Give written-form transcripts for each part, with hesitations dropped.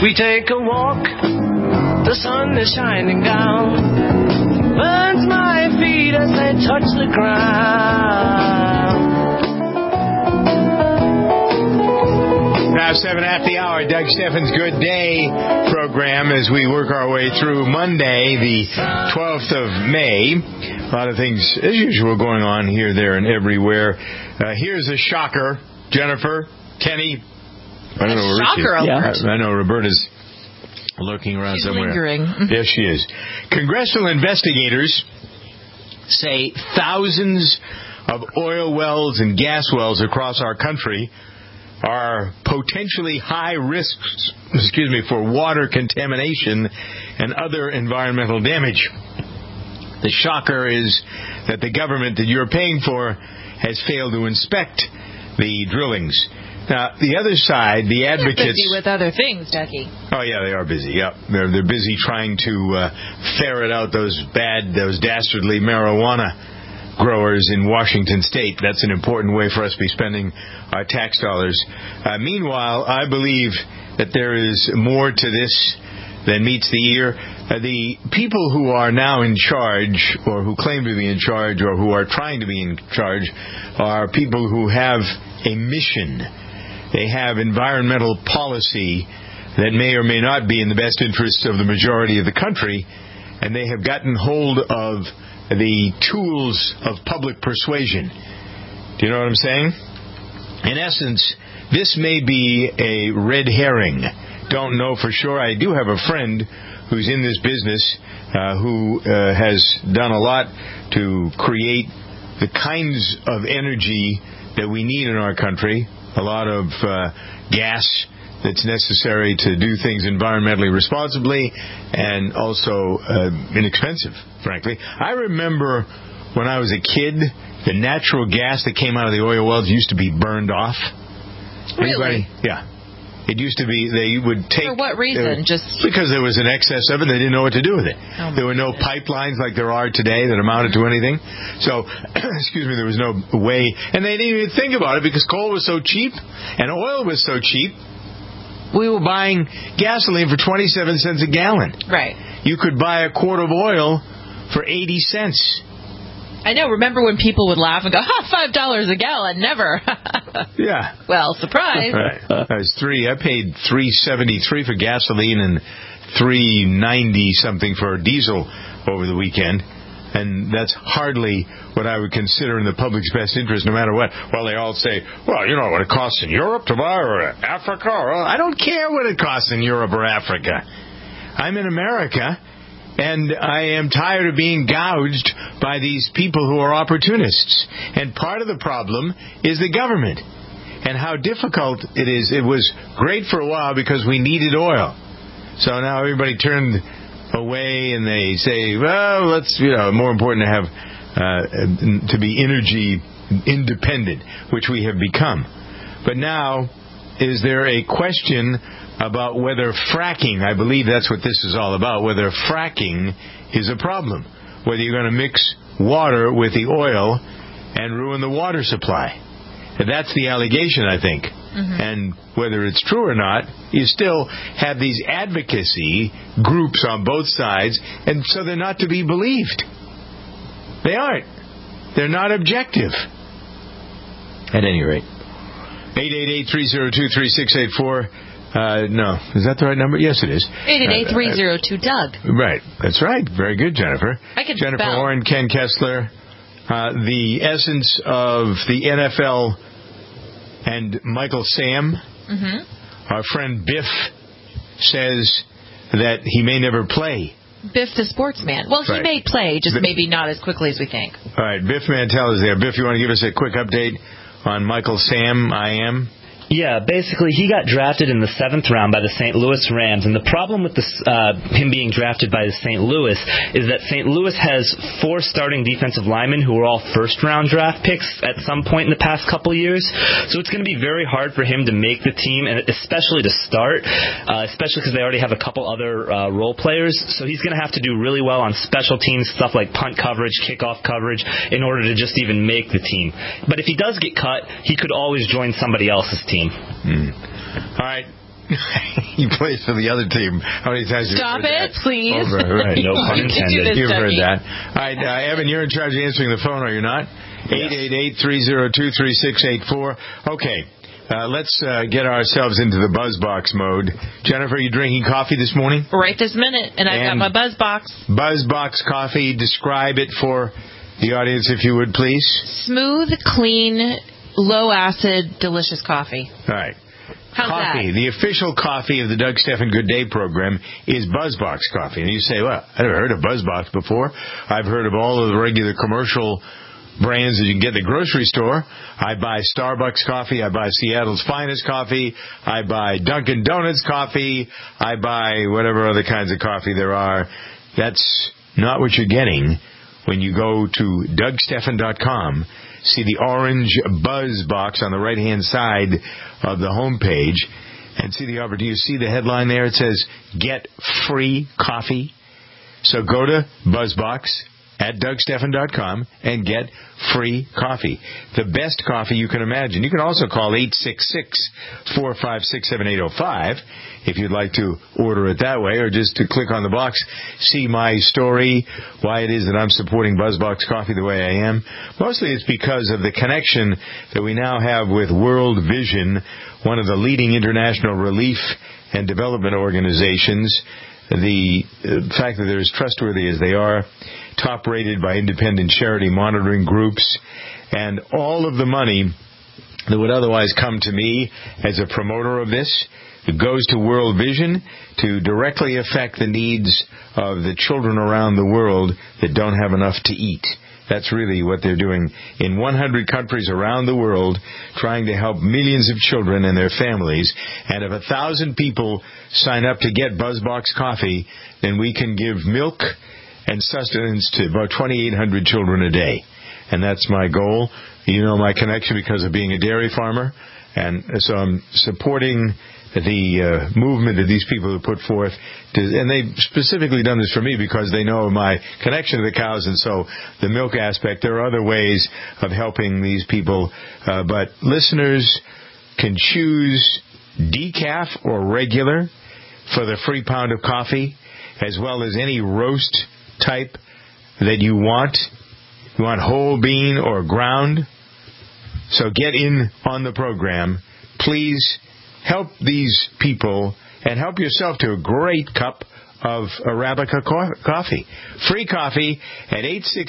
We take a walk, the sun is shining down, burns my feet as they touch the ground. Now 7 after the hour, Doug Steffens' Good Day program as we work our way through Monday, the 12th of May. A lot of things, as usual, going on here, there, and everywhere. Here's a shocker. Jennifer, Kenny, I don't know where shocker she is. alert. I know Roberta's lurking around She's somewhere. Lingering. Yes, she is. Congressional investigators say thousands of oil wells and gas wells across our country are potentially high risks, for water contamination and other environmental damage. The shocker is that the government that you're paying for has failed to inspect the drillings. Now, the other side, the advocates... They're busy with other things, Ducky. Oh, yeah, they are busy. Yep. They're busy trying to ferret out those dastardly marijuana growers in Washington State. That's an important way for us to be spending our tax dollars. Meanwhile, I believe that there is more to this than meets the ear. The people who are now in charge, or who claim to be in charge, or who are trying to be in charge, are people who have a mission. They have environmental policy that may or may not be in the best interests of the majority of the country, and they have gotten hold of the tools of public persuasion. Do you know what I'm saying? In essence, this may be a red herring. Don't know for sure. I do have a friend who's in this business who has done a lot to create the kinds of energy that we need in our country. A lot of gas that's necessary to do things environmentally responsibly and also inexpensive, frankly. I remember when I was a kid, the natural gas that came out of the oil wells used to be burned off. Really? Anybody? Yeah. It used to be they would take... For what reason? Just because there was an excess of it, they didn't know what to do with it. There were no pipelines like there are today that amounted to anything. So, there was no way. And they didn't even think about it because coal was so cheap and oil was so cheap. We were buying gasoline for 27 cents a gallon. Right. You could buy a quart of oil for 80 cents. I know. Remember when people would laugh and go, $5 a gallon? Never. Yeah. Well, surprise. Right. I paid $3.73 for gasoline and $3.90 something for diesel over the weekend. And that's hardly what I would consider in the public's best interest, no matter what. Well, they all say, well, you know what it costs in Europe to buy, or Africa. Or, I don't care what it costs in Europe or Africa. I'm in America, and I am tired of being gouged by these people who are opportunists. And part of the problem is the government and how difficult it is. It was great for a while because we needed oil. So now everybody turned away and they say, well, let's, more important to have to be energy independent, which we have become. But now, is there a question about whether fracking, I believe that's what this is all about, whether fracking is a problem, whether you're going to mix water with the oil and ruin the water supply. And that's the allegation, I think. Mm-hmm. And whether it's true or not, you still have these advocacy groups on both sides, and so they're not to be believed. They aren't. They're not objective. At any rate. 888-302-3684. No. Is that the right number? Yes, it is. 888-302-DOUG. Right. That's right. Very good, Jennifer. I can Jennifer spell. Warren, Ken Kessler. The essence of the NFL and Michael Sam. Mm-hmm. Our friend Biff says that he may never play. Biff the sportsman. Well, he may play, just maybe not as quickly as we think. All right, Biff Mantel is there. Biff, you want to give us a quick update on Michael Sam, I am? Yeah, basically, he got drafted in the 7th round by the St. Louis Rams, and the problem with him being drafted by the St. Louis is that St. Louis has 4 starting defensive linemen who were all first-round draft picks at some point in the past couple years, so it's going to be very hard for him to make the team, and especially to start, especially because they already have a couple other role players, so he's going to have to do really well on special teams, stuff like punt coverage, kickoff coverage, in order to just even make the team. But if he does get cut, he could always join somebody else's team. All right. He plays for the other team. How many times Stop have you heard it, that? please. Over, right. No pun You can do intended. this, You've heard Dougie. that. All right, Evan, you're in charge of answering the phone, are you not? 888-302-3684. Okay. Let's get ourselves into the BuzzBox mode. Jennifer, are you drinking coffee this morning? Right this minute, and I've got my BuzzBox. BuzzBox coffee. Describe it for the audience, if you would, please. Smooth, clean, low-acid, delicious coffee. All right. How's Coffee, that? the official coffee of the Doug Stephan Good Day program is BuzzBox coffee. And you say, well, I've never heard of BuzzBox before. I've heard of all of the regular commercial brands that you can get in the grocery store. I buy Starbucks coffee. I buy Seattle's Finest coffee. I buy Dunkin' Donuts coffee. I buy whatever other kinds of coffee there are. That's not what you're getting when you go to DougStephan.com. See the orange Buzz box on the right-hand side of the home page, and see the offer. Do you see the headline there? It says, "Get free coffee." So go to BuzzBox at DougStephan.com and get free coffee. The best coffee you can imagine. You can also call 866-456-7805 if you'd like to order it that way, or just to click on the box, see my story, why it is that I'm supporting BuzzBox coffee the way I am. Mostly it's because of the connection that we now have with World Vision, one of the leading international relief and development organizations. The fact that they're as trustworthy as they are, top-rated by independent charity monitoring groups, and all of the money that would otherwise come to me as a promoter of this, it goes to World Vision to directly affect the needs of the children around the world that don't have enough to eat. That's really what they're doing in 100 countries around the world, trying to help millions of children and their families. And if 1,000 people sign up to get BuzzBox coffee, then we can give milk and sustenance to about 2,800 children a day. And that's my goal. You know my connection because of being a dairy farmer. And so I'm supporting the movement that these people have put forth. And they've specifically done this for me because they know my connection to the cows, and so the milk aspect. There are other ways of helping these people. But listeners can choose decaf or regular for the free pound of coffee, as well as any roast type that you want. You want whole bean or ground. So get in on the program. Please help these people and help yourself to a great cup of Arabica coffee. Free coffee at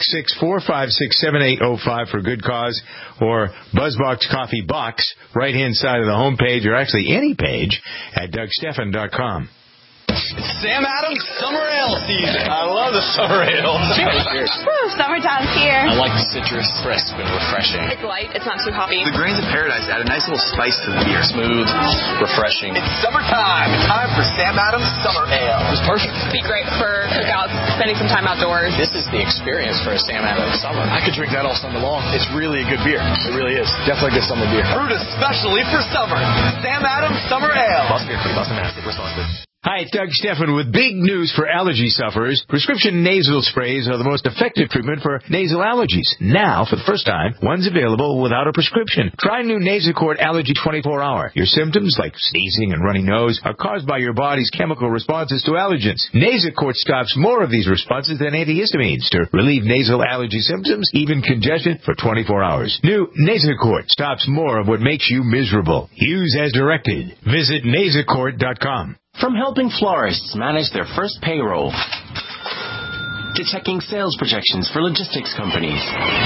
866-456-7805 for a good cause, or BuzzBox Coffee Box, right-hand side of the home page, or actually any page at DougStephan.com. It's Sam Adams Summer Ale season. I love the summer ale. Cheers. Woo, summertime's here. I like the citrus, crisp and refreshing. It's light. It's not too hoppy. The grains of paradise add a nice little spice to the beer. Smooth, refreshing. It's summertime. Time for Sam Adams Summer Ale. It's perfect. Be great for cookouts, spending some time outdoors. This is the experience for a Sam Adams summer. I could drink that all summer long. It's really a good beer. It really is. Definitely a good summer beer. Brewed especially for summer. Sam Adams Summer Ale. Boston Beer Company, Boston, Mass. Responsibly. Hi, it's Doug Stephan with big news for allergy sufferers. Prescription nasal sprays are the most effective treatment for nasal allergies. Now, for the first time, one's available without a prescription. Try new Nasacort Allergy 24-Hour. Your symptoms, like sneezing and runny nose, are caused by your body's chemical responses to allergens. Nasacort stops more of these responses than antihistamines to relieve nasal allergy symptoms, even congestion, for 24 hours. New Nasacort stops more of what makes you miserable. Use as directed. Visit Nasacort.com. From helping florists manage their first payroll, to checking sales projections for logistics companies,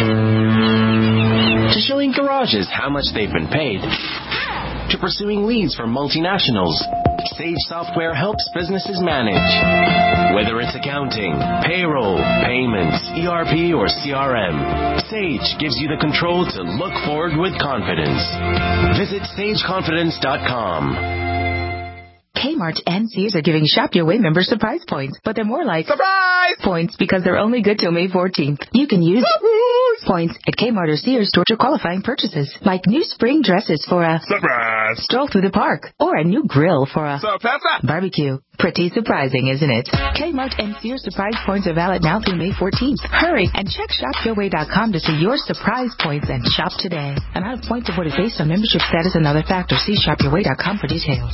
to showing garages how much they've been paid, to pursuing leads for multinationals, Sage Software helps businesses manage. Whether it's accounting, payroll, payments, ERP, or CRM, Sage gives you the control to look forward with confidence. Visit SageConfidence.com. Kmart and Sears are giving Shop Your Way members surprise points, but they're more like surprise points because they're only good till May 14th. You can use points at Kmart or Sears towards your qualifying purchases, like new spring dresses for a surprise stroll through the park, or a new grill for a barbecue. Pretty surprising, isn't it? Kmart and Sears surprise points are valid now through May 14th. Hurry and check ShopYourWay.com to see your surprise points and shop today. Amount of points awarded based on membership status and other factors. See ShopYourWay.com for details.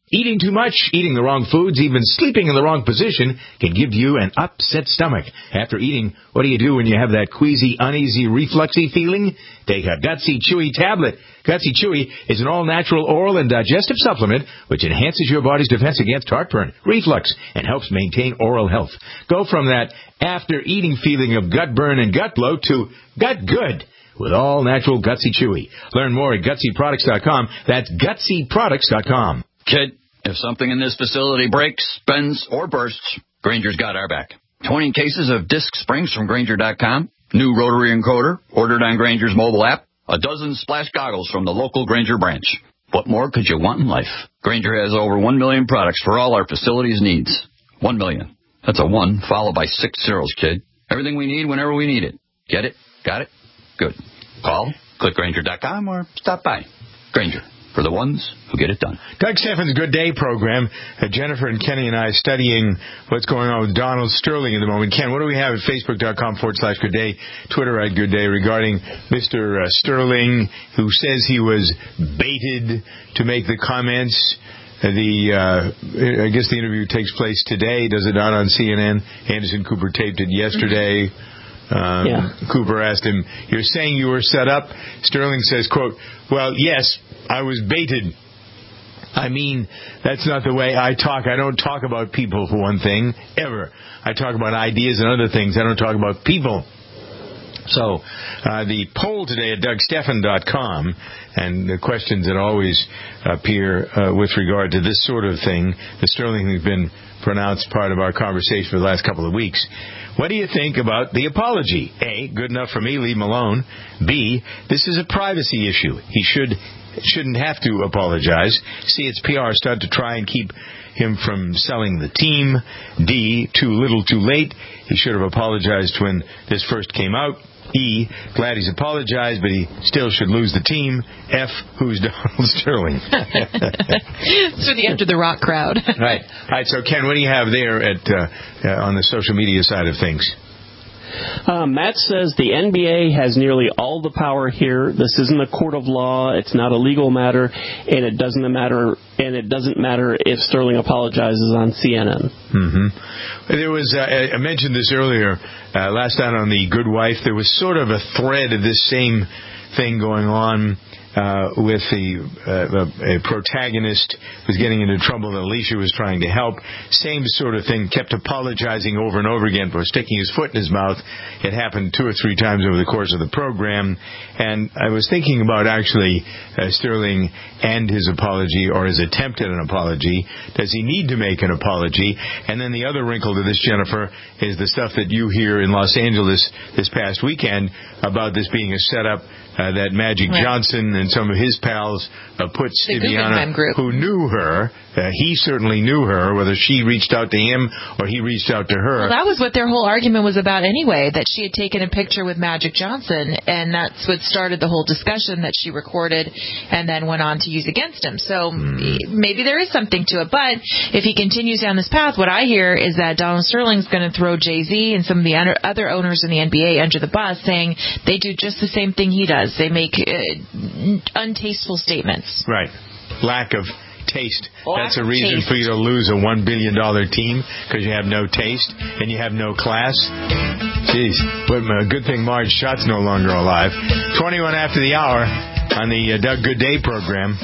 Eating too much, eating the wrong foods, even sleeping in the wrong position can give you an upset stomach. After eating, what do you do when you have that queasy, uneasy, refluxy feeling? Take a Gutsy Chewy tablet. Gutsy Chewy is an all-natural oral and digestive supplement which enhances your body's defense against heartburn, reflux, and helps maintain oral health. Go from that after-eating feeling of gut burn and gut bloat to gut good with all-natural Gutsy Chewy. Learn more at GutsyProducts.com. That's GutsyProducts.com. Kid, if something in this facility breaks, bends, or bursts, Granger's got our back. 20 cases of disc springs from Granger.com, new rotary encoder ordered on Granger's mobile app, a dozen splash goggles from the local Granger branch. What more could you want in life? Granger has over 1 million products for all our facilities' needs. 1 million. That's a 1 followed by 6 zeros, kid. Everything we need whenever we need it. Get it? Got it? Good. Call, click Granger.com, or stop by. Granger, for the ones who get it done. Doug Steffen's Good Day program. Jennifer and Kenny and I studying what's going on with Donald Sterling at the moment. Ken, what do we have at Facebook.com/Good Day, Twitter @Good Day regarding Mr. Sterling, who says he was baited to make the comments? I guess the interview takes place today. Does it not on CNN? Anderson Cooper taped it yesterday. Cooper asked him, "You're saying you were set up?" Sterling says, quote, "Well, yes, I was baited. I mean, that's not the way I talk. I don't talk about people, for one thing, ever. I talk about ideas and other things. I don't talk about people." So, the poll today at DougSteffen.com, and the questions that always appear with regard to this sort of thing, the Sterling has been pronounced part of our conversation for the last couple of weeks. What do you think about the apology? A, good enough for me, leave him alone. B, this is a privacy issue. He shouldn't have to apologize. C, it's PR stunt to try and keep him from selling the team. D, too little too late. He should have apologized when this first came out. E, glad he's apologized, but he still should lose the team. F, who's Donald Sterling? So the Under the Rock crowd. Right. All right, so Ken, what do you have there on the social media side of things? Matt says the NBA has nearly all the power here. This isn't a court of law. It's not a legal matter, and it doesn't matter if Sterling apologizes on CNN. Mm-hmm. There was I mentioned this earlier last night on the Good Wife. There was sort of a thread of this same thing going on with a protagonist was getting into trouble that Alicia was trying to help. Same sort of thing, kept apologizing over and over again for sticking his foot in his mouth. It happened 2 or 3 times over the course of the program. And I was thinking about actually Sterling and his apology, or his attempt at an apology. Does he need to make an apology? And then the other wrinkle to this, Jennifer, is the stuff that you hear in Los Angeles this past weekend about this being a setup that Magic Johnson and some of his pals put Stiviana, who knew her. He certainly knew her, whether she reached out to him or he reached out to her. Well, that was what their whole argument was about anyway, that she had taken a picture with Magic Johnson, and that's what started the whole discussion that she recorded and then went on to use against him. So maybe there is something to it. But if he continues down this path, what I hear is that Donald Sterling's going to throw Jay-Z and some of the other owners in the NBA under the bus, saying they do just the same thing he does. They make untasteful statements. Right. Lack of taste. That's a reason for you to lose a $1 billion team, because you have no taste and you have no class. Jeez. But good thing Marge Schott's no longer alive. 21 after the hour on the Doug Good Day program.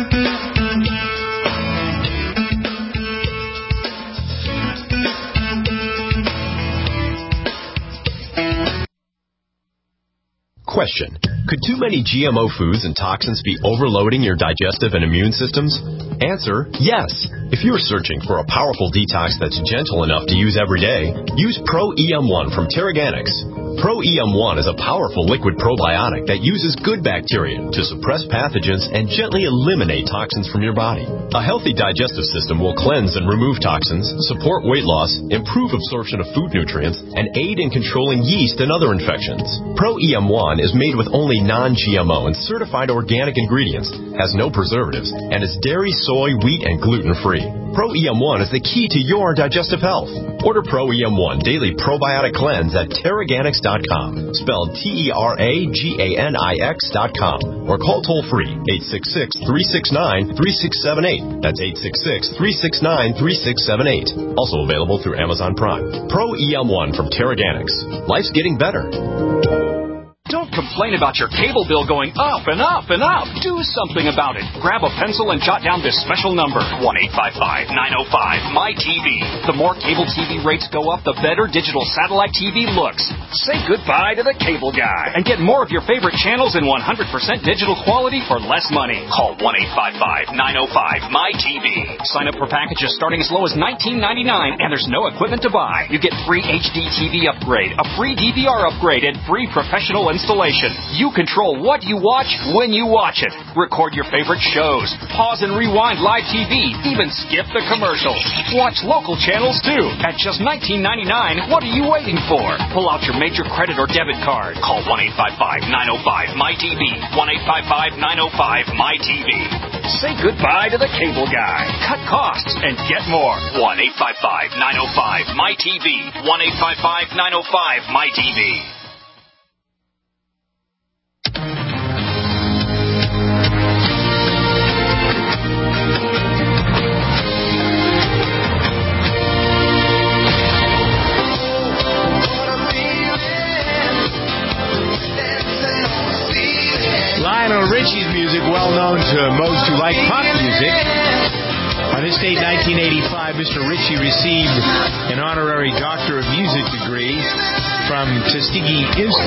Question. Could too many GMO foods and toxins be overloading your digestive and immune systems? Answer, yes. If you're searching for a powerful detox that's gentle enough to use every day, use Pro-EM1 from Terraganics. Pro-EM1 is a powerful liquid probiotic that uses good bacteria to suppress pathogens and gently eliminate toxins from your body. A healthy digestive system will cleanse and remove toxins, support weight loss, improve absorption of food nutrients, and aid in controlling yeast and other infections. Pro-EM1 is made with only non-GMO and certified organic ingredients, has no preservatives, and is dairy, soy, wheat, and gluten-free. Pro EM1 is the key to your digestive health. Order Pro EM1 Daily Probiotic Cleanse at Teraganix.com, spelled TERAGANIX.com, or call toll-free 866-369-3678. That's 866-369-3678. Also available through Amazon Prime. Pro EM1 from Teraganix. Life's getting better. Don't complain about your cable bill going up and up and up. Do something about it. Grab a pencil and jot down this special number, 1-855-905-MY-TV. The more cable TV rates go up, the better digital satellite TV looks. Say goodbye to the cable guy and get more of your favorite channels in 100% digital quality for less money. Call 1-855-905-MY-TV. Sign up for packages starting as low as $19.99, and there's no equipment to buy. You get free HD TV upgrade, a free DVR upgrade, and free professional installation. You control what you watch when you watch it. Record your favorite shows. Pause and rewind live TV. Even skip the commercials. Watch local channels too. At just $19.99, what are you waiting for? Pull out your major credit or debit card. Call 1-855-905-MY-TV. 1-855-905-MY-TV. Say goodbye to the cable guy. Cut costs and get more. 1-855-905-MY-TV. 1-855-905-MY-TV. Lionel Richie's music, well known to most who like pop music. On this date, 1985, Mr. Ritchie received an honorary Doctor of Music degree from Tuskegee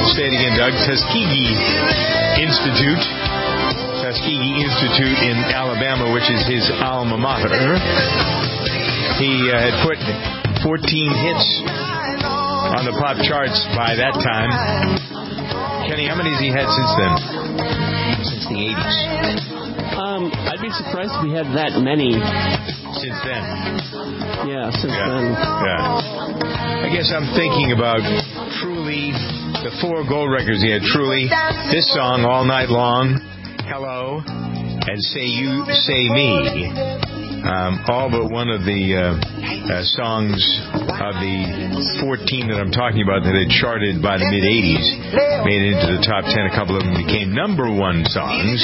Institute in Alabama, which is his alma mater. He had put 14 hits on the pop charts by that time. Kenny, how many has he had since then? Since the 80s. I'd be surprised if we had that many. Since then. Yeah, since then. Yeah. I guess I'm thinking about Truly, the 4 gold records he had. Truly, this song, All Night Long, Hello, and Say You, Say Me. All but one of the songs of the 14 that I'm talking about that had charted by the mid-80s made it into the top 10. A couple of them became number 1 songs.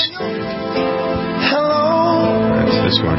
That's this one.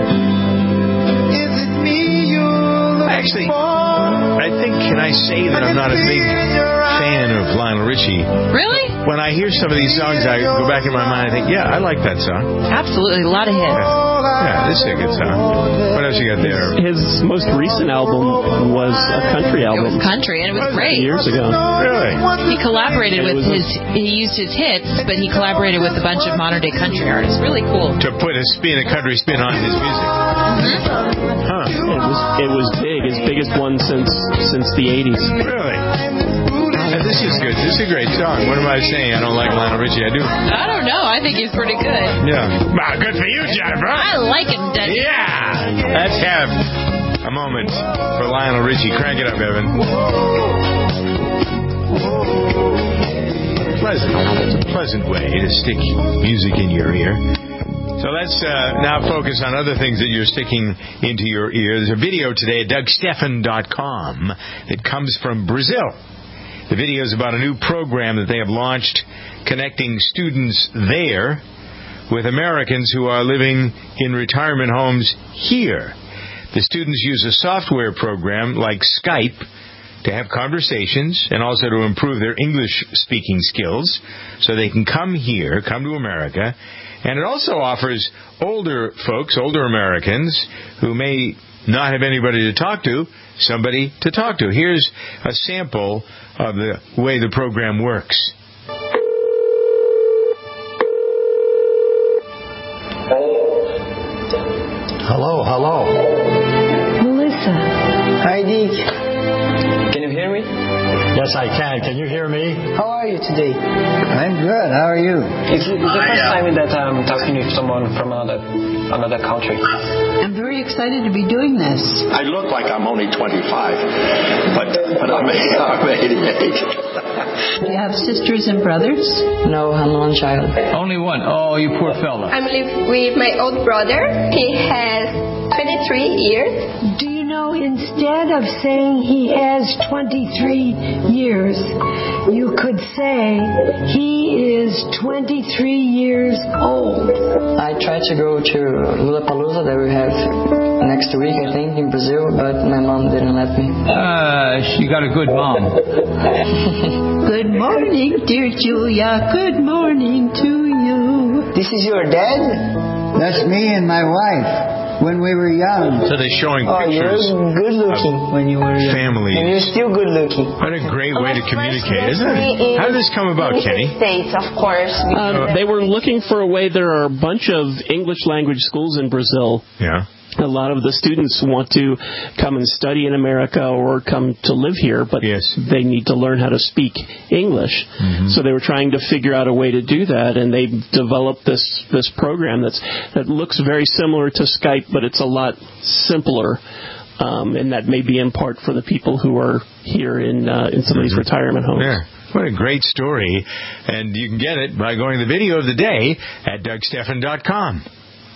Actually, I think, can I say that I'm not a big fan of Lionel Richie? Really? When I hear some of these songs, I go back in my mind and think, yeah, I like that song. Absolutely, a lot of hits. Yeah, this is a good song. What else you got there? His most recent album was a country album. It was country, and it was great. Years ago. Really? He collaborated with he used his hits, but he collaborated with a bunch of modern-day country artists. Really cool. To put a country spin on his music. Huh. It was big, his biggest one since the 80s. Really? This is good. This is a great song. What am I saying? I don't like Lionel Richie. I do. I don't know. I think he's pretty good. Yeah. Well, good for you, Jennifer. I like him, Denny. Yeah. Let's have a moment for Lionel Richie. Crank it up, Evan. It's a pleasant way to stick music in your ear. So let's now focus on other things that you're sticking into your ear. There's a video today at DougStephan.com that comes from Brazil. The video is about a new program that they have launched connecting students there with Americans who are living in retirement homes here. The students use a software program like Skype to have conversations and also to improve their English-speaking skills so they can come here, come to America. And it also offers older folks, older Americans, who may not have anybody to talk to, somebody to talk to. Here's a sample of the way the program works. Hello. Melissa. Hi, Dick. Can you hear me? Yes, I can. Can you hear me? How are you today? I'm good. How are you? It's the first time that I'm talking with someone from another another country. I'm very excited to be doing this. I look like I'm only 25, but I'm 88. Do you have sisters and brothers? No, I'm an only child. Only one? Oh, you poor fella. I'm living with my old brother. He has 23 years. Do you know, instead of saying he has 23 years, you could say he is 23 years old. I tried to go to Lollapalooza that we have next week, I think, in Brazil, but my mom didn't let me. She got a good mom. Good morning, dear Julia. Good morning to you. This is your dad? That's me and my wife. When we were young. So they're showing you're pictures good looking when you were young. Families. And you're still good looking. What a great way to communicate, isn't it? How did this come about, Kenny? States, of course. They were looking for a way. There are a bunch of English language schools in Brazil. Yeah. A lot of the students want to come and study in America or come to live here, but they need to learn how to speak English. Mm-hmm. So they were trying to figure out a way to do that, and they developed this program that looks very similar to Skype, but it's a lot simpler. And that may be in part for the people who are here in some of these retirement homes. Yeah. What a great story. And you can get it by going to the video of the day at DougStephan.com.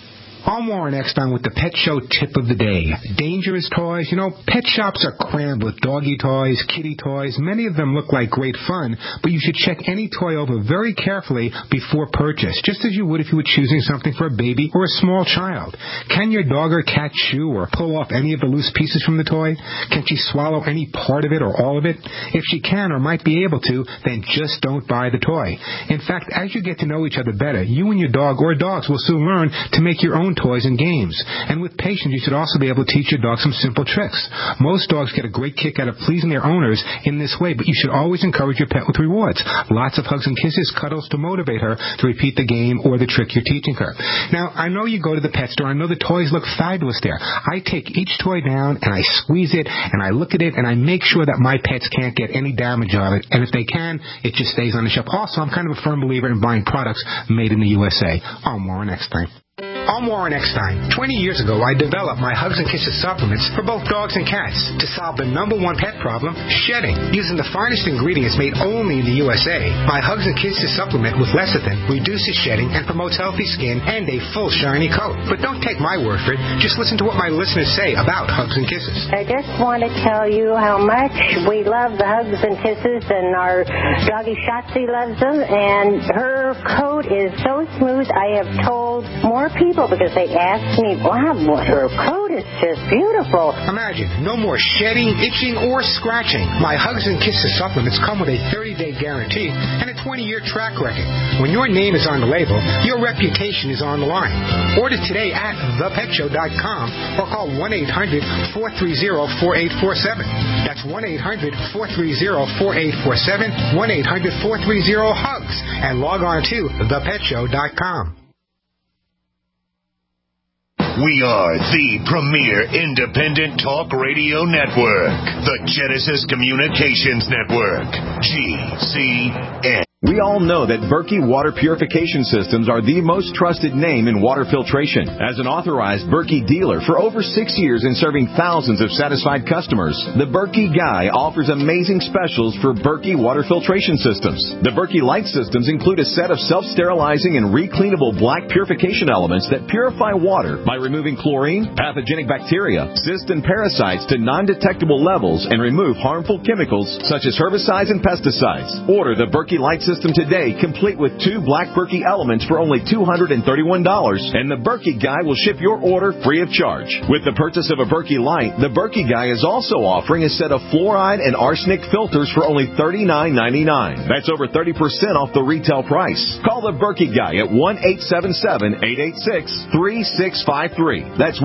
I'm Warren Eckstein with the Pet Show Tip of the Day. Dangerous toys. You know, pet shops are crammed with doggy toys, kitty toys. Many of them look like great fun, but you should check any toy over very carefully before purchase, just as you would if you were choosing something for a baby or a small child. Can your dog or cat chew or pull off any of the loose pieces from the toy? Can she swallow any part of it or all of it? If she can or might be able to, then just don't buy the toy. In fact, as you get to know each other better, you and your dog or dogs will soon learn to make your own toys and games. And with patience, you should also be able to teach your dog some simple tricks. Most dogs get a great kick out of pleasing their owners in this way, but you should always encourage your pet with rewards. Lots of hugs and kisses, cuddles to motivate her to repeat the game or the trick you're teaching her. Now, I know you go to the pet store. I know the toys look fabulous there. I take each toy down and I squeeze it and I look at it and I make sure that my pets can't get any damage on it. And if they can, it just stays on the shelf. Also, I'm kind of a firm believer in buying products made in the USA. I'm Warren Eckstein. I'm Warren Eckstein. 20 years ago, I developed my Hugs and Kisses supplements for both dogs and cats to solve the #1 pet problem, shedding. Using the finest ingredients made only in the USA, my Hugs and Kisses supplement with lecithin reduces shedding and promotes healthy skin and a full shiny coat. But don't take my word for it. Just listen to what my listeners say about Hugs and Kisses. I just want to tell you how much we love the Hugs and Kisses, and our doggy Shotzi loves them, and her coat is so smooth. I have told more people because they asked me, wow, her coat is just beautiful. Imagine, no more shedding, itching, or scratching. My Hugs and Kisses supplements come with a 30-day guarantee and a 20-year track record. When your name is on the label, your reputation is on the line. Order today at thepetshow.com or call 1-800-430-4847. That's 1-800-430-4847, 1-800-430-HUGS, and log on to thepetshow.com. We are the premier independent talk radio network, the Genesis Communications Network, GCN. We all know that Berkey Water Purification Systems are the most trusted name in water filtration. As an authorized Berkey dealer for over 6 years and serving thousands of satisfied customers, the Berkey Guy offers amazing specials for Berkey Water Filtration Systems. The Berkey Light Systems include a set of self-sterilizing and recleanable black purification elements that purify water by removing chlorine, pathogenic bacteria, cysts, and parasites to non-detectable levels and remove harmful chemicals such as herbicides and pesticides. Order the Berkey Light System today, complete with 2 black Berkey elements for only $231, and the Berkey Guy will ship your order free of charge. With the purchase of a Berkey Light, the Berkey Guy is also offering a set of fluoride and arsenic filters for only $39.99. That's over 30% off the retail price. Call the Berkey Guy at 1-877-886-3653. That's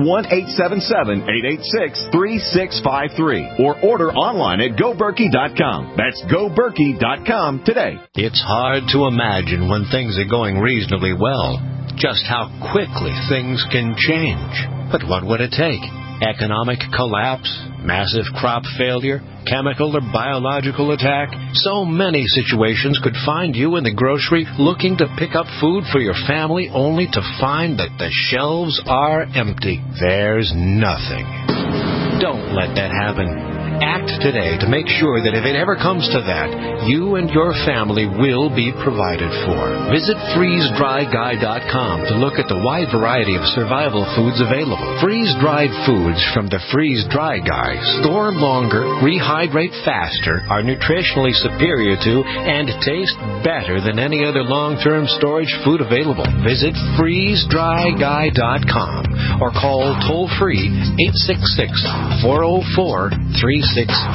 1-877-886-3653. Or order online at GoBerkey.com. That's GoBerkey.com today. It's hard to imagine when things are going reasonably well, just how quickly things can change. But what would it take? Economic collapse, massive crop failure, chemical or biological attack. So many situations could find you in the grocery looking to pick up food for your family only to find that the shelves are empty. There's nothing. Don't let that happen. Act today to make sure that if it ever comes to that, you and your family will be provided for. Visit freezedryguy.com to look at the wide variety of survival foods available. Freeze-dried foods from the Freeze Dry Guy store longer, rehydrate faster, are nutritionally superior to, and taste better than any other long-term storage food available. Visit freezedryguy.com or call toll-free 866-404-3663.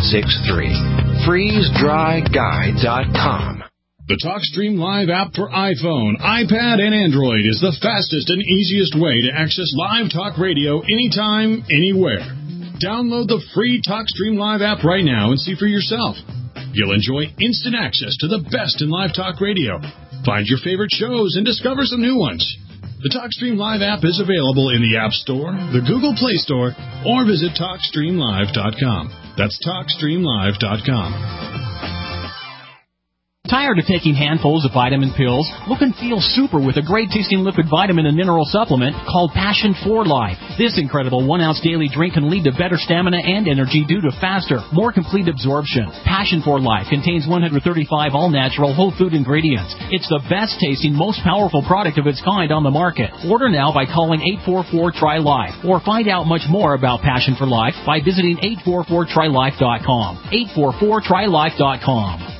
FreezeDryGuy.com. The TalkStream Live app for iPhone, iPad, and Android is the fastest and easiest way to access live talk radio anytime, anywhere. Download the free TalkStream Live app right now and see for yourself. You'll enjoy instant access to the best in live talk radio. Find your favorite shows and discover some new ones. The TalkStream Live app is available in the App Store, the Google Play Store, or visit TalkStreamLive.com. That's TalkStreamLive.com. Tired of taking handfuls of vitamin pills? Look and feel super with a great-tasting liquid vitamin and mineral supplement called Passion for Life. This incredible 1-ounce daily drink can lead to better stamina and energy due to faster, more complete absorption. Passion for Life contains 135 all-natural whole food ingredients. It's the best-tasting, most powerful product of its kind on the market. Order now by calling 844-TRY-LIFE or find out much more about Passion for Life by visiting 844-TRYLIFE.com. 844-TRYLIFE.com.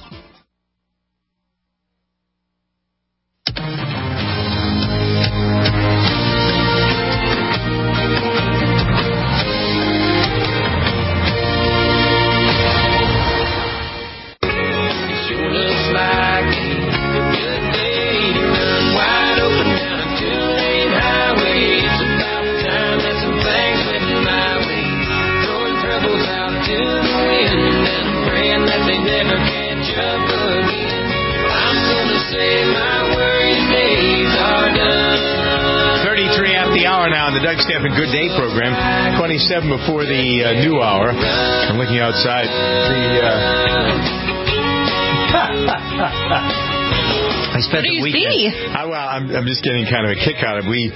Doug Stephan Good Day program, 27 before the new hour. I'm looking outside. I spent the weekend. I'm just getting kind of a kick out of it.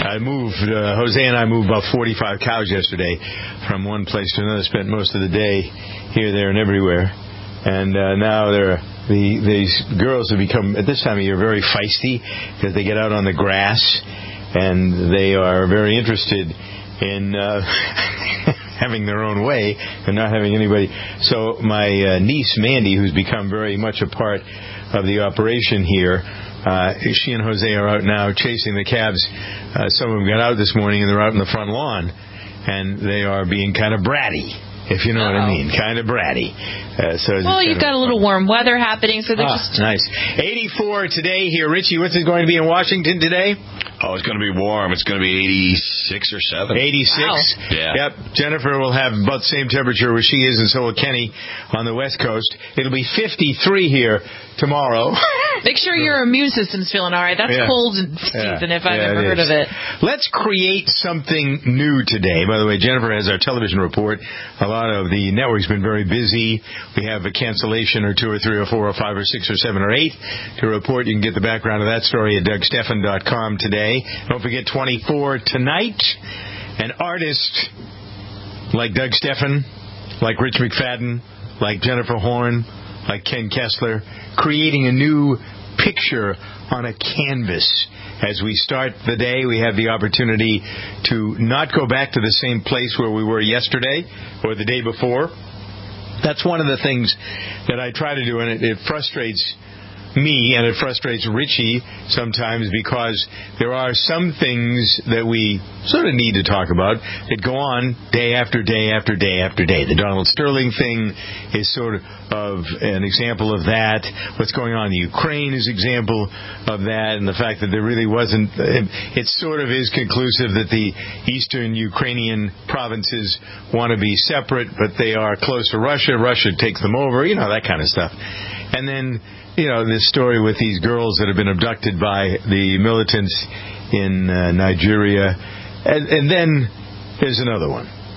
Jose and I moved about 45 cows yesterday from one place to another. Spent most of the day here, there, and everywhere. And now these girls have become, at this time of year, very feisty because they get out on the grass. And they are very interested in having their own way and not having anybody. So my niece, Mandy, who's become very much a part of the operation here, she and Jose are out now chasing the calves. Some of them got out this morning, and they're out in the front lawn. And they are being kind of bratty, if you know what I mean. Kind of bratty. You've got a little warm weather happening, so they're just... Nice. 84 today here. Richie, what's it going to be in Washington today? Oh, it's going to be warm. It's going to be 86 or 7. 86? Wow. Yeah. Yep. Jennifer will have about the same temperature where she is, and so will Kenny on the West Coast. It'll be 53 here tomorrow. Make sure your immune system's feeling all right. That's cold season if I've ever heard of it. Let's create something new today. By the way, Jennifer has our television report. A lot of the network's been very busy. We have a cancellation or 2 or 3 or 4 or 5 or 6 or 7 or 8 to report. You can get the background of that story at DougStephan.com today. Don't forget 24 tonight. An artist like Doug Stephan, like Rich McFadden, like Jennifer Horn, like Ken Kessler, creating a new picture on a canvas. As we start the day, we have the opportunity to not go back to the same place where we were yesterday or the day before. That's one of the things that I try to do, and it frustrates me, and it frustrates Richie sometimes, because there are some things that we sort of need to talk about that go on day after day after day after day. The Donald Sterling thing is sort of an example of that. What's going on in Ukraine is an example of that, and the fact that there really wasn't... It sort of is conclusive that the eastern Ukrainian provinces want to be separate, but they are close to Russia. Russia takes them over, that kind of stuff. And then... this story with these girls that have been abducted by the militants in Nigeria. And then there's another one.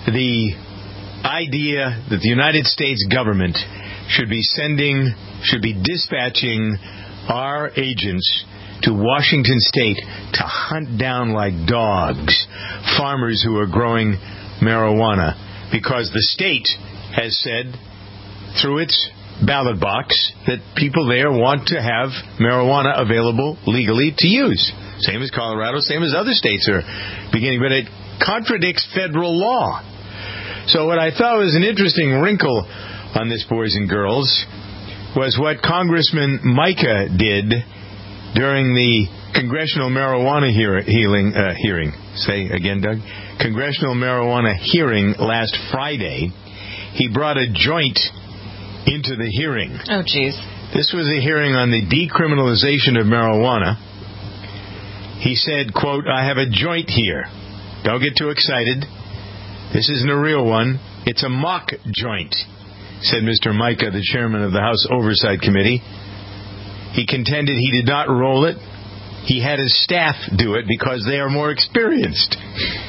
the idea that the United States government should be dispatching our agents to Washington State to hunt down like dogs farmers who are growing marijuana, because the state has said through its ballot box that people there want to have marijuana available legally to use. Same as Colorado, same as other states are beginning, but it contradicts federal law. So what I thought was an interesting wrinkle on this, boys and girls, was what Congressman Micah did during the Congressional Marijuana hearing. Say again, Doug. Congressional Marijuana hearing last Friday. He brought a joint into the hearing. Oh, jeez. This was a hearing on the decriminalization of marijuana. He said, quote, "I have a joint here. Don't get too excited. This isn't a real one. It's a mock joint," said Mr. Micah, the chairman of the House Oversight Committee. He contended he did not roll it. He had his staff do it because they are more experienced.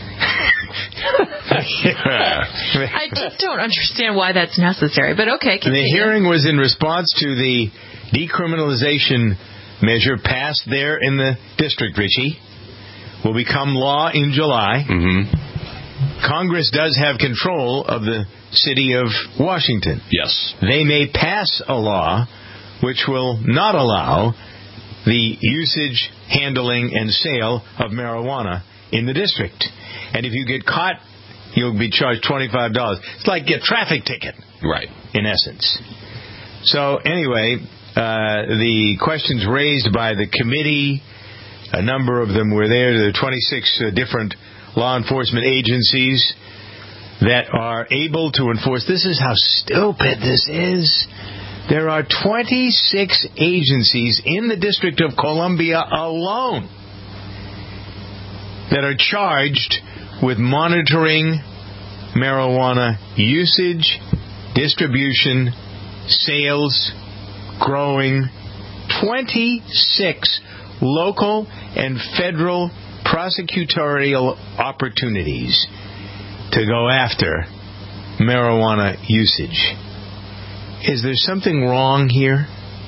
I just don't understand why that's necessary, but okay. Continue. The hearing was in response to the decriminalization measure passed there in the district, Richie. Will become law in July. Mm-hmm. Congress does have control of the city of Washington. Yes. They may pass a law which will not allow the usage, handling, and sale of marijuana in the district. And if you get caught, you'll be charged $25. It's like a traffic ticket. Right. In essence. So anyway, the questions raised by the committee, a number of them were there. There are 26 different law enforcement agencies that are able to enforce. This is how stupid this is. There are 26 agencies in the District of Columbia alone that are charged with monitoring marijuana usage, distribution, sales, growing. 26 local and federal prosecutorial opportunities to go after marijuana usage. Is there something wrong here?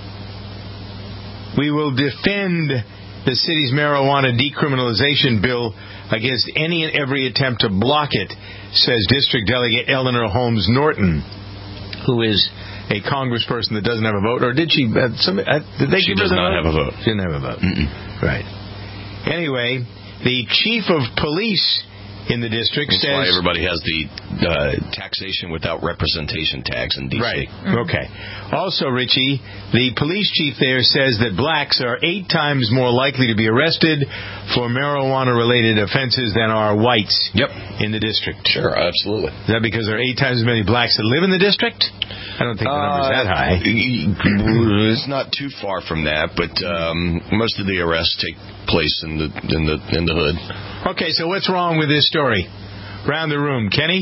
We will defend the city's marijuana decriminalization bill against any and every attempt to block it, says District Delegate Eleanor Holmes Norton, who is a congressperson that doesn't have a vote. Or did she? Did they she give her does not vote? have a vote. She didn't have a vote. Right. Anyway, the chief of police in the district That's says... why everybody has the taxation without representation tax in D.C. Right. Okay. Also, Richie, the police chief there says that blacks are 8 times more likely to be arrested for marijuana-related offenses than are whites in the district. Sure, absolutely. Is that because there are 8 times as many blacks that live in the district? I don't think the number's that high. It's not too far from that, but most of the arrests take place in the hood. Okay, so what's wrong with this story? Round the room. Kenny?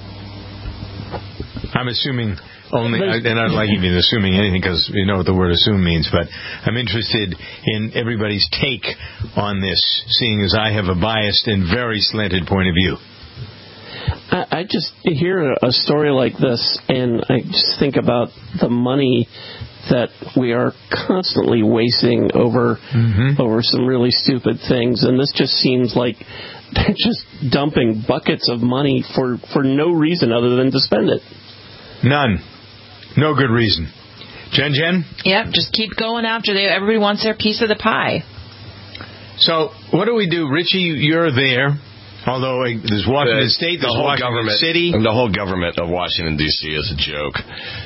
I'm assuming only, and I don't like even assuming anything because you know what the word assume means, but I'm interested in everybody's take on this, seeing as I have a biased and very slanted point of view. I just hear a story like this, and I just think about the money that we are constantly wasting over some really stupid things, and this just seems like they're just dumping buckets of money for no reason other than to spend it. None. No good reason. Jen? Yep, just keep going after everybody wants their piece of the pie. So, what do we do? Richie, you're there. Although there's Washington State, there's Washington City. The whole government of Washington, D.C. is a joke.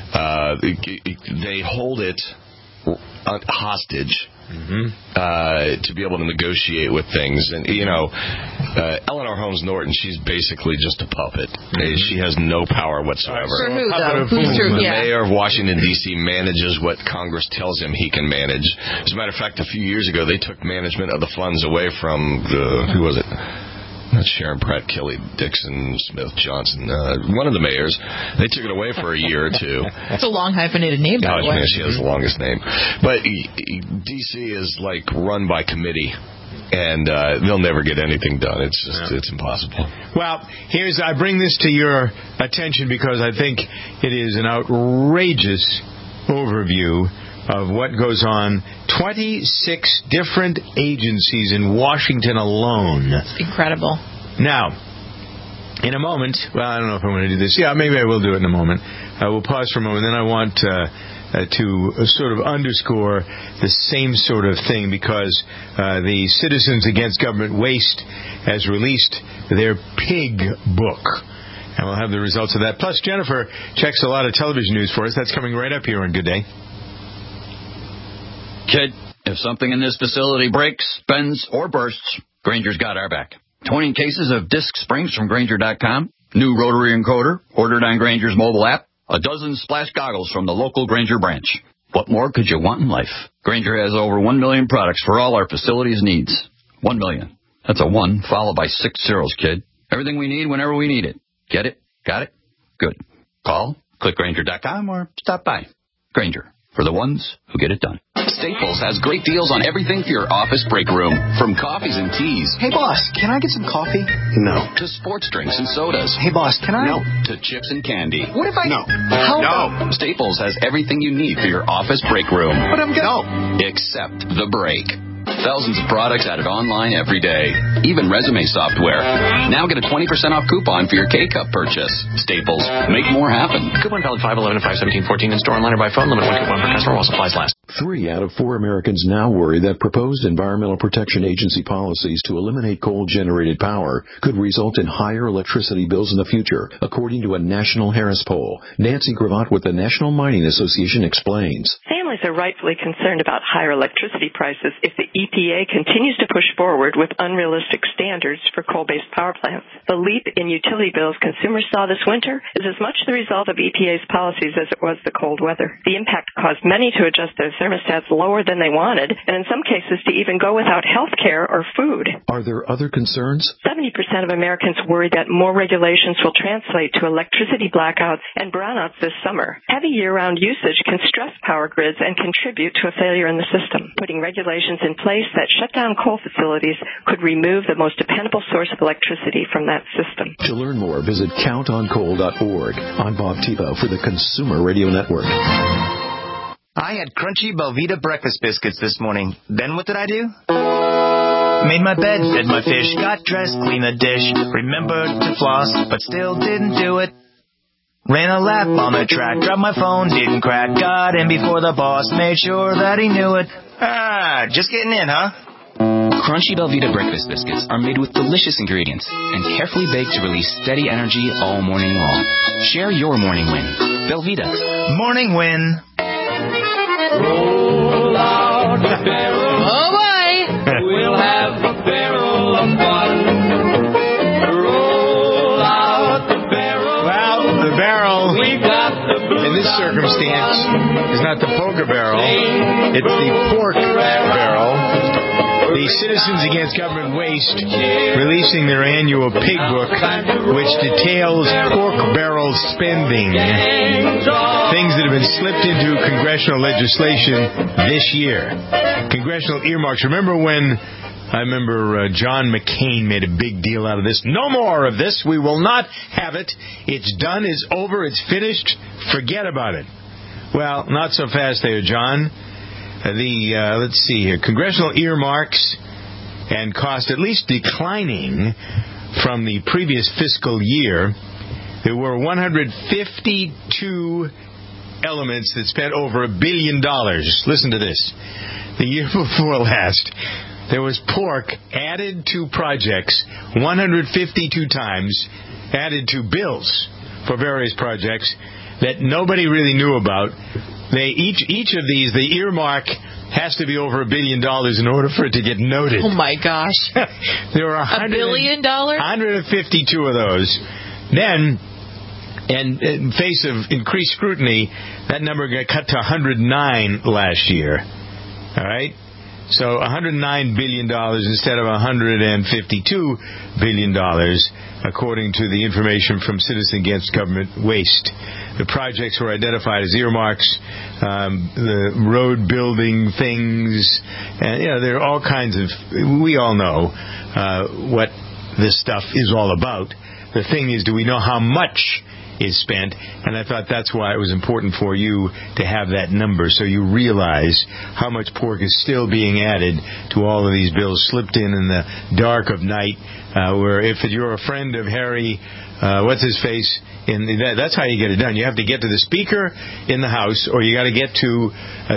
They hold it hostage to be able to negotiate with things. And, Eleanor Holmes Norton, she's basically just a puppet. She has no power whatsoever. For who, though? The mayor of Washington, D.C. manages what Congress tells him he can manage. As a matter of fact, a few years ago, they took management of the funds away from who was it? Sharon Pratt, Kelly Dixon, Smith, Johnson, one of the mayors. They took it away for a year or two. It's a long hyphenated name, by the way. Man, she has the longest name. But D.C. is like run by committee, and they'll never get anything done. It's just it's impossible. Well, I bring this to your attention because I think it is an outrageous overview of what goes on. 26 different agencies in Washington alone. It's incredible. Now, in a moment, well, I don't know if I'm going to do this. Yeah, maybe I will do it in a moment. We'll pause for a moment. Then I want to sort of underscore the same sort of thing because the Citizens Against Government Waste has released their pig book. And we'll have the results of that. Plus, Jennifer checks a lot of television news for us. That's coming right up here on Good Day. Kid, if something in this facility breaks, bends, or bursts, Grainger's got our back. 20 cases of disc springs from Grainger.com, new rotary encoder ordered on Grainger's mobile app, a dozen splash goggles from the local Grainger branch. What more could you want in life? Grainger has over 1 million products for all our facilities' needs. 1 million. That's a 1 followed by 6 zeros, kid. Everything we need whenever we need it. Get it? Got it? Good. Call, click Grainger.com, or stop by. Grainger, for the ones who get it done. Staples has great deals on everything for your office break room. From coffees and teas. Hey, boss, can I get some coffee? No. To sports drinks and sodas. Hey, boss, can I? No. To chips and candy. What if I... No. How No. Staples has everything you need for your office break room. But I'm No. Except the break. Thousands of products added online every day. Even resume software. Now get a 20% off coupon for your K-Cup purchase. Staples. Make more happen. Coupon valid 5/11 and 5/17/14 in store, online, or by phone. Limit 1 coupon per customer while supplies last. 3 out of 4 Americans now worry that proposed Environmental Protection Agency policies to eliminate coal-generated power could result in higher electricity bills in the future, according to a national Harris poll. Nancy Gravatt with the National Mining Association explains. Families are rightfully concerned about higher electricity prices if the EPA continues to push forward with unrealistic standards for coal-based power plants. The leap in utility bills consumers saw this winter is as much the result of EPA's policies as it was the cold weather. The impact caused many to adjust their thermostats lower than they wanted, and in some cases to even go without health care or food. Are there other concerns? 70% of Americans worry that more regulations will translate to electricity blackouts and brownouts this summer. Heavy year-round usage can stress power grids and contribute to a failure in the system. Putting regulations in place that shut down coal facilities could remove the most dependable source of electricity from that system. To learn more, visit countoncoal.org. I'm Bob Tebow for the Consumer Radio Network. I had crunchy Belvita breakfast biscuits this morning. Then what did I do? Made my bed, fed my fish, got dressed, cleaned the dish, remembered to floss, but still didn't do it. Ran a lap on the track, dropped my phone, didn't crack, got in before the boss, made sure that he knew it. Just getting in, huh? Crunchy Belvita breakfast biscuits are made with delicious ingredients and carefully baked to release steady energy all morning long. Share your morning win. Belvita. Morning win. Roll out the barrel. Oh boy! We'll have a barrel of fun. Roll out the barrel. Well, the barrel We got the in this circumstance is not the poker barrel, it's the pork barrel. The Citizens Against Government Waste releasing their annual pig book, which details pork barrel spending, things that have been slipped into congressional legislation this year. Congressional earmarks. Remember when John McCain made a big deal out of this? No more of this. We will not have it. It's done. It's over. It's finished. Forget about it. Well, not so fast there, John. Let's see here, congressional earmarks and cost at least declining from the previous fiscal year. There were 152 elements that spent over $1 billion. Listen to this. The year before last, there was pork added to projects 152 times, added to bills for various projects that nobody really knew about. Each of these, the earmark has to be over $1 billion in order for it to get noted. Oh my gosh! There were $1 billion? 152 of those. Then, and in face of increased scrutiny, that number got cut to 109 last year. All right. So $109 billion instead of $152 billion, according to the information from Citizens Against Government Waste. The projects were identified as earmarks, the road building things, and there are all kinds of. We all know what this stuff is all about. The thing is, do we know how much is spent? And I thought that's why it was important for you to have that number, so you realize how much pork is still being added to all of these bills, slipped in the dark of night, where if you're a friend of Harry, what's his face, that's how you get it done. You have to get to the Speaker in the House, or you got to get to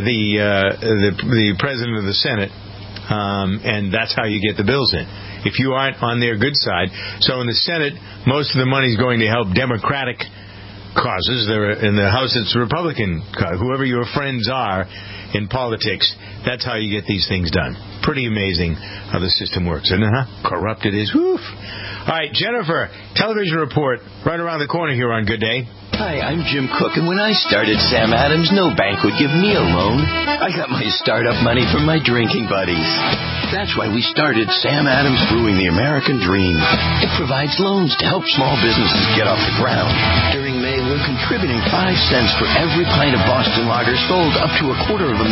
the President of the Senate, and that's how you get the bills in. If you aren't on their good side. So in the Senate, most of the money is going to help Democratic causes. In the House, it's Republican. Whoever your friends are in politics, that's how you get these things done. Pretty amazing how the system works, isn't it? Corrupt it is. Woof. All right, Jennifer, television report right around the corner here on Good Day. Hi, I'm Jim Cook, and when I started Sam Adams, no bank would give me a loan. I got my startup money from my drinking buddies. That's why we started Sam Adams Brewing the American Dream. It provides loans to help small businesses get off the ground. During May, we're contributing 5 cents for every pint of Boston Lager sold up to $250,000.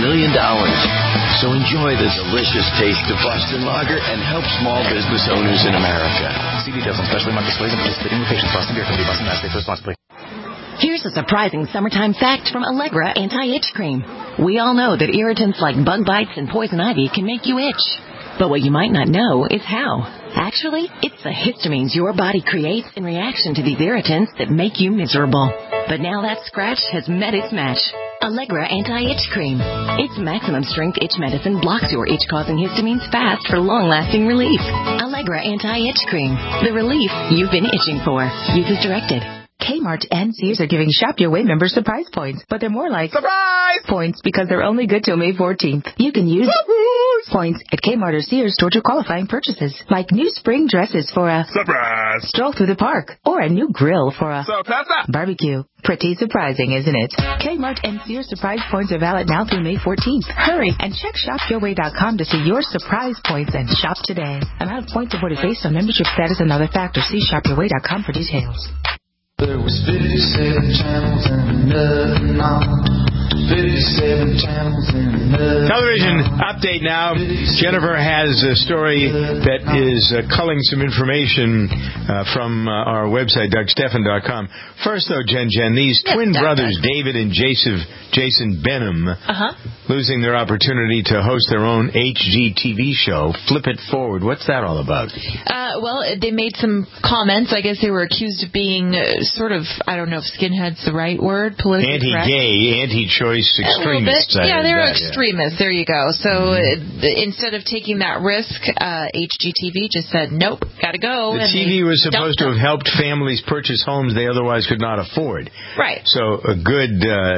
So enjoy the delicious taste of Boston Lager and help small business owners in America. See details on specially marked displays and participating locations. Boston Beer Company, Boston, Mass. Stay responsibly. Here's a surprising summertime fact from Allegra Anti-Itch Cream. We all know that irritants like bug bites and poison ivy can make you itch. But what you might not know is how. Actually, it's the histamines your body creates in reaction to these irritants that make you miserable. But now that scratch has met its match. Allegra Anti-Itch Cream. Its maximum strength itch medicine blocks your itch-causing histamines fast for long-lasting relief. Allegra Anti-Itch Cream. The relief you've been itching for. Use as directed. Kmart and Sears are giving Shop Your Way members surprise points, but they're more like surprise points because they're only good till May 14th. You can use points at Kmart or Sears towards your qualifying purchases, like new spring dresses for a surprise stroll through the park, or a new grill for a surprise barbecue. Pretty surprising, isn't it? Kmart and Sears surprise points are valid now through May 14th. Hurry and check shopyourway.com to see your surprise points and shop today. Amount of points awarded based on membership status and other factors. See shopyourway.com for details. There was 57 channels and nothing on. 57 channels and nothing. Television update now. Jennifer has a story that is culling some information from our website, DougStephan.com. First, though, Jen, these twin brothers, David and Jason Benham, losing their opportunity to host their own HGTV show, Flip It Forward. What's that all about? Well, they made some comments. I guess they were accused of being sort of, I don't know if skinhead's the right word, politically correct. Anti-gay, anti-choice extremists. Yeah, they're extremists. Yeah. There you go. So instead of taking that risk, HGTV just said, nope, got to go. The TV was supposed to have helped families purchase homes they otherwise could not afford. Right. So a good,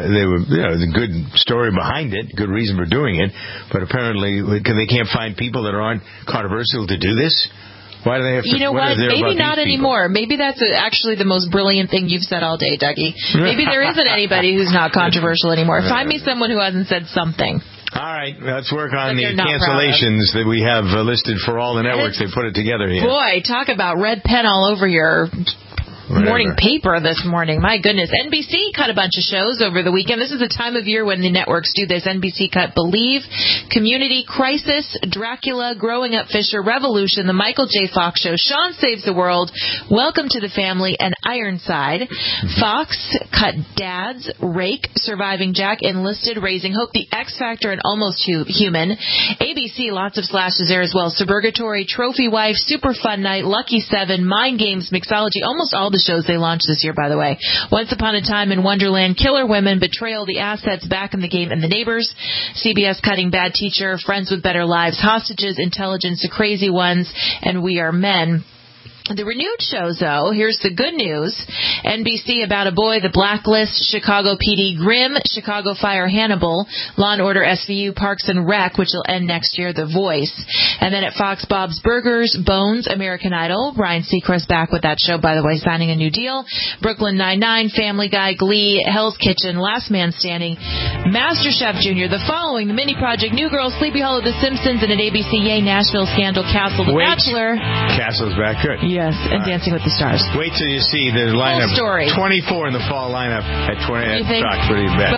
the good story behind it, good reason for doing it, but apparently they can't find people that aren't controversial to do this. Why do they have to? You know what? Maybe not anymore. Maybe that's actually the most brilliant thing you've said all day, Dougie. Maybe there isn't anybody who's not controversial anymore. Find me someone who hasn't said something. All right, let's work on the cancellations that we have listed for all the networks. They put it together here. Boy, talk about red pen all over your morning paper this morning. My goodness. NBC cut a bunch of shows over the weekend. This is the time of year when the networks do this. NBC cut Believe, Community, Crisis, Dracula, Growing Up Fisher, Revolution, The Michael J. Fox Show, Sean Saves the World, Welcome to the Family, and Ironside. Fox cut Dads, Rake, Surviving Jack, Enlisted, Raising Hope, The X Factor, and Almost Human. ABC, lots of slashes there as well. Suburgatory, Trophy Wife, Super Fun Night, Lucky 7, Mind Games, Mixology, almost all the shows they launched this year, by the way. Once Upon a Time in Wonderland, Killer Women, Betrayal, The Assets, Back in the Game, and The Neighbors. CBS cutting Bad Teacher, Friends with Better Lives, Hostages, Intelligence, The Crazy Ones, and We Are Men. The renewed shows, though, here's the good news. NBC About a Boy, The Blacklist, Chicago PD Grimm, Chicago Fire Hannibal, Law & Order SVU, Parks and Rec, which will end next year, The Voice. And then at Fox, Bob's Burgers, Bones, American Idol, Ryan Seacrest back with that show, by the way, signing a new deal, Brooklyn Nine-Nine, Family Guy, Glee, Hell's Kitchen, Last Man Standing, MasterChef Junior, The Following, The Mini Project, New Girl, Sleepy Hollow, The Simpsons, and at ABC, Yay, Nashville, Scandal, Castle, The Bachelor. Castle's back. Good. Yes, and Dancing with the Stars. Wait till you see the lineup. Full story. 24 in the fall lineup at 20. That's pretty bad.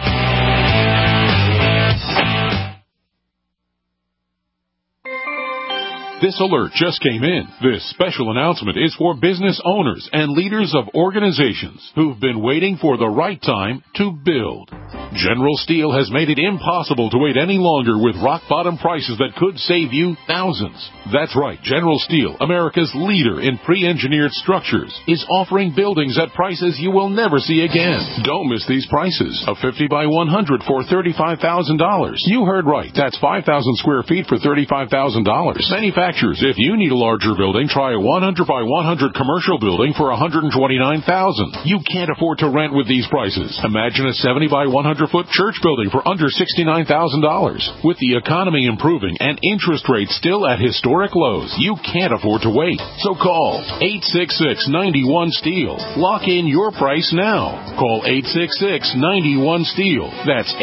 This alert just came in. This special announcement is for business owners and leaders of organizations who've been waiting for the right time to build. General Steel has made it impossible to wait any longer with rock-bottom prices that could save you thousands. That's right. General Steel, America's leader in pre-engineered structures, is offering buildings at prices you will never see again. Don't miss these prices. A 50 by 100 for $35,000. You heard right. That's 5,000 square feet for $35,000. Manufacturers, if you need a larger building, try a 100 by 100 commercial building for $129,000. You can't afford to rent with these prices. Imagine a 70 by 100-foot church building for under $69,000. With the economy improving and interest rates still at historic lows, you can't afford to wait. So call 866-91-STEEL. Lock in your price now. Call 866-91-STEEL. That's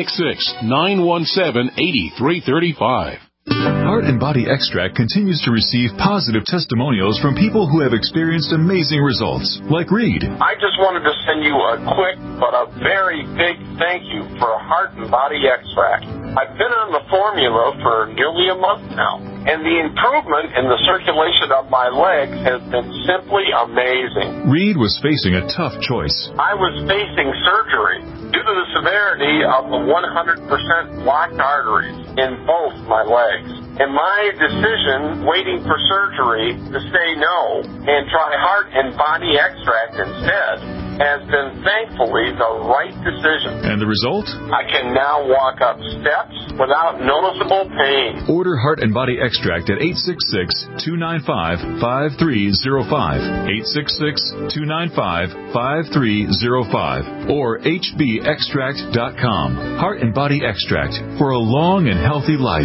866-917-8335. Heart and Body Extract continues to receive positive testimonials from people who have experienced amazing results, like Reed. I just wanted to send you a quick but a very big thank you for Heart and Body Extract. I've been on the formula for nearly a month now, and the improvement in the circulation of my legs has been simply amazing. Reed was facing a tough choice. I was facing surgery due to the severity of the 100% blocked arteries in both my legs. And my decision, waiting for surgery, to say no and try Heart and Body Extract instead, has been thankfully the right decision. And the result? I can now walk up steps without noticeable pain. Order Heart and Body Extract at 866-295-5305, 866-295-5305, or hbextract.com. Heart and Body Extract for a long and healthy life.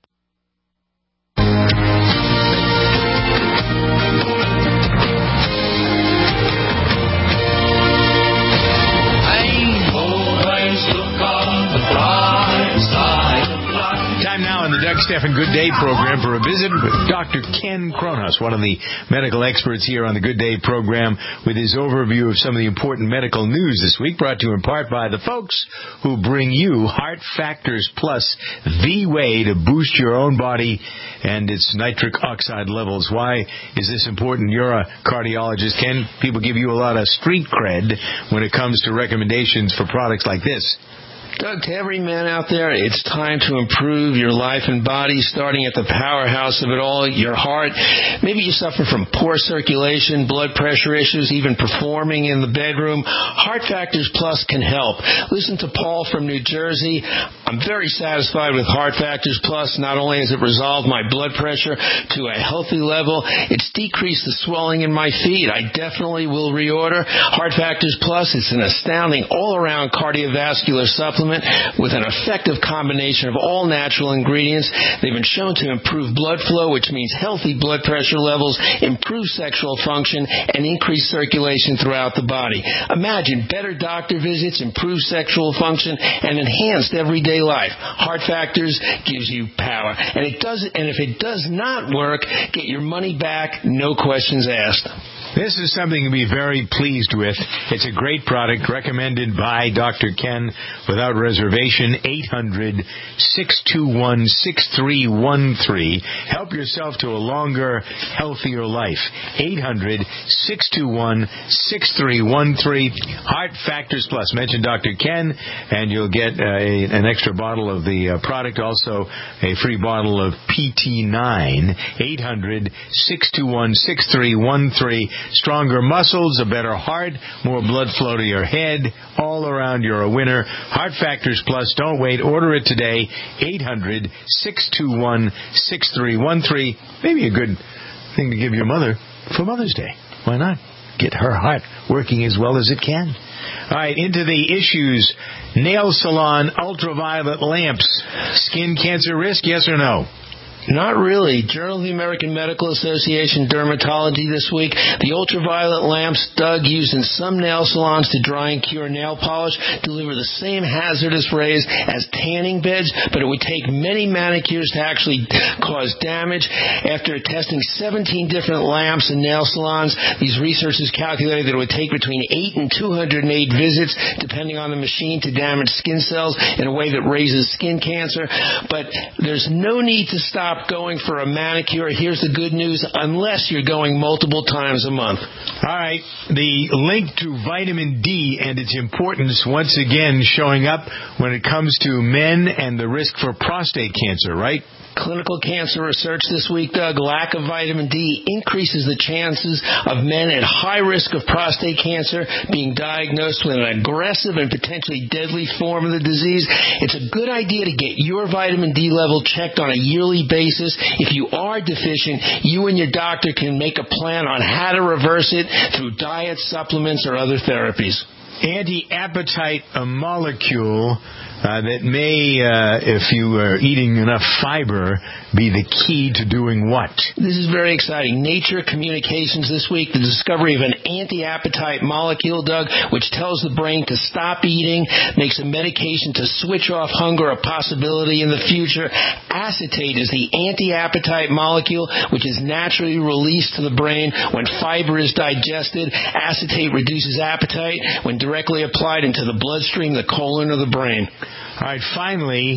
Stephan Good Day program for a visit with Dr. Ken Cronhaus, one of the medical experts here on the Good Day program, with his overview of some of the important medical news this week, brought to you in part by the folks who bring you Heart Factors Plus, the way to boost your own body and its nitric oxide levels. Why is this important? You're a cardiologist, Ken. People give you a lot of street cred when it comes to recommendations for products like this. Doug, to every man out there, it's time to improve your life and body, starting at the powerhouse of it all, your heart. Maybe you suffer from poor circulation, blood pressure issues, even performing in the bedroom. Heart Factors Plus can help. Listen to Paul from New Jersey. I'm very satisfied with Heart Factors Plus. Not only has it resolved my blood pressure to a healthy level, it's decreased the swelling in my feet. I definitely will reorder Heart Factors Plus. It's an astounding all-around cardiovascular supplement with an effective combination of all natural ingredients. They've been shown to improve blood flow, which means healthy blood pressure levels, improve sexual function, and increase circulation throughout the body. Imagine better doctor visits, improved sexual function, and enhanced everyday life. Heart Factors gives you power. And if it does not work, get your money back, no questions asked. This is something to be very pleased with. It's a great product recommended by Dr. Ken without reservation. 800-621-6313. Help yourself to a longer, healthier life. 800-621-6313. Heart Factors Plus. Mention Dr. Ken and you'll get an extra bottle of the product. Also, a free bottle of PT9. 800-621-6313. Stronger muscles, a better heart, more blood flow to your head. All around, you're a winner. Heart Factors Plus. Don't wait. Order it today. 800-621-6313. Maybe a good thing to give your mother for Mother's Day. Why not? Get her heart working as well as it can. All right, into the issues. Nail salon ultraviolet lamps. Skin cancer risk, yes or no? Not really. Journal of the American Medical Association Dermatology this week. The ultraviolet lamps, Doug, used in some nail salons to dry and cure nail polish deliver the same hazardous rays as tanning beds, but it would take many manicures to actually cause damage. After testing 17 different lamps in nail salons, these researchers calculated that it would take between 8 and 208 visits, depending on the machine, to damage skin cells in a way that raises skin cancer. But there's no need to stop going for a manicure. Here's the good news, unless you're going multiple times a month. All right, the link to vitamin D and its importance once again showing up when it comes to men and the risk for prostate cancer, right? Clinical cancer research this week, Doug. Lack of vitamin D increases the chances of men at high risk of prostate cancer being diagnosed with an aggressive and potentially deadly form of the disease. It's a good idea to get your vitamin D level checked on a yearly basis. If you are deficient, you and your doctor can make a plan on how to reverse it through diet, supplements, or other therapies. Anti-appetite molecule that may, if you are eating enough fiber, be the key to doing what? This is very exciting. Nature Communications this week, the discovery of an anti-appetite molecule, Doug, which tells the brain to stop eating, makes a medication to switch off hunger a possibility in the future. Acetate is the anti-appetite molecule, which is naturally released to the brain when fiber is digested. Acetate reduces appetite when directly applied into the bloodstream, the colon, or the brain. All right, finally,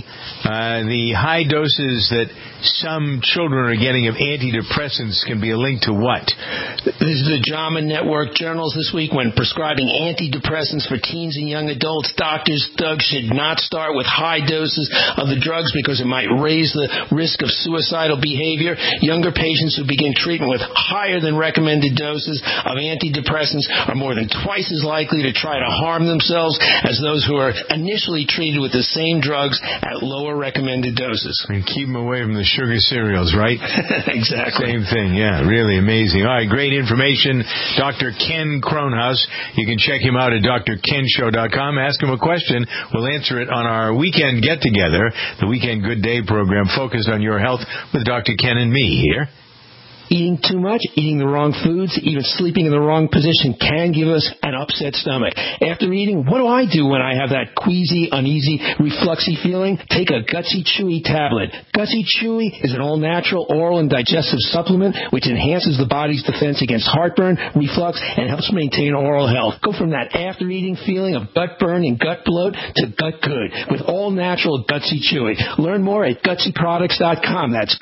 the high doses that some children are getting of antidepressants can be a link to what? This is the JAMA Network journals this week. When prescribing antidepressants for teens and young adults, doctors, Doug, should not start with high doses of the drugs because it might raise the risk of suicidal behavior. Younger patients who begin treatment with higher than recommended doses of antidepressants are more than twice as likely to try to harm themselves as those who are initially treated with the same drugs at lower recommended doses. And keep them away from the sugar cereals, right? Exactly. Same thing, yeah. Really amazing. All right, great information. Dr. Ken Kronhaus. You can check him out at drkenshow.com. Ask him a question. We'll answer it on our weekend get-together, the Weekend Good Day program focused on your health with Dr. Ken and me here. Eating too much, eating the wrong foods, even sleeping in the wrong position can give us an upset stomach. After eating, what do when I have that queasy, uneasy, refluxy feeling? Take a Gutsy Chewy tablet. Gutsy Chewy is an all-natural oral and digestive supplement which enhances the body's defense against heartburn, reflux, and helps maintain oral health. Go from that after-eating feeling of gut burn and gut bloat to gut good with all-natural Gutsy Chewy. Learn more at GutsyProducts.com. That's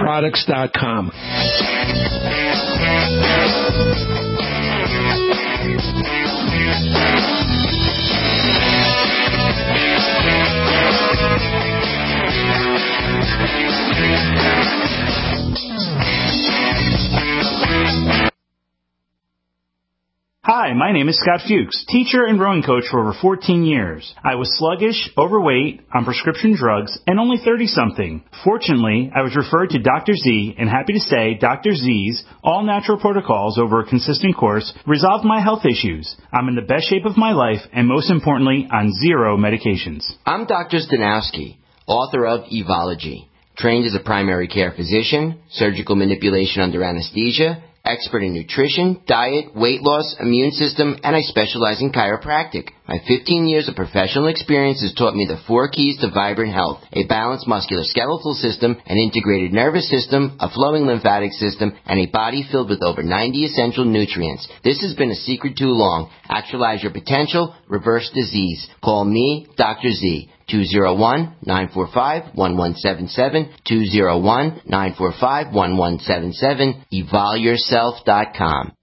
GutsyProducts.com. Hi, my name is Scott Fuchs, teacher and rowing coach for over 14 years. I was sluggish, overweight, on prescription drugs, and only 30-something. Fortunately, I was referred to Dr. Z, and happy to say Dr. Z's all-natural protocols over a consistent course resolved my health issues. I'm in the best shape of my life, and most importantly, on 0 medications. I'm Dr. Stanowski, author of Evology, trained as a primary care physician, surgical manipulation under anesthesia, expert in nutrition, diet, weight loss, immune system, and I specialize in chiropractic. My 15 years of professional experience has taught me the 4 keys to vibrant health: a balanced musculoskeletal system, an integrated nervous system, a flowing lymphatic system, and a body filled with over 90 essential nutrients. This has been a secret too long. Actualize your potential, reverse disease. Call me, Dr. Z. 201-945-1177, 201-945-1177, evolyourself.com.